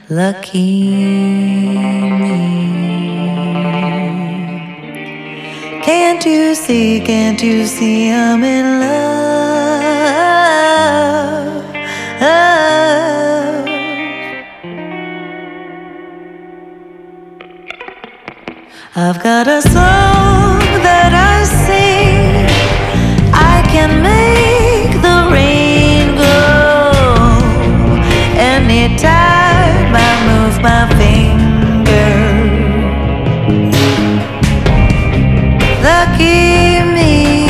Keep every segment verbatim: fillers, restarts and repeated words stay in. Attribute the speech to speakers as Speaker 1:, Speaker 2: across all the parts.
Speaker 1: lucky me. Can't you see, can't you see I'm in love? I've got a song that I sing. I can make the rain go anytime I move my finger. Lucky me.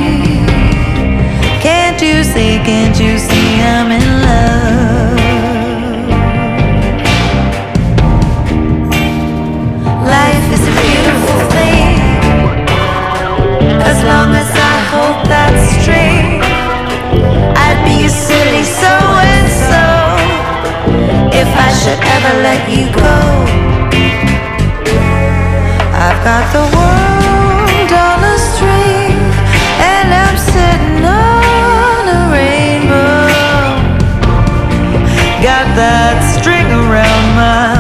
Speaker 1: Can't you see, can't you see I'm in love? Life is a beautiful thing, as long as I hold that string. I'd be a silly so-and-so if I should ever let you go. I've got the world on a string, and I'm sitting on a rainbow. Got that string around my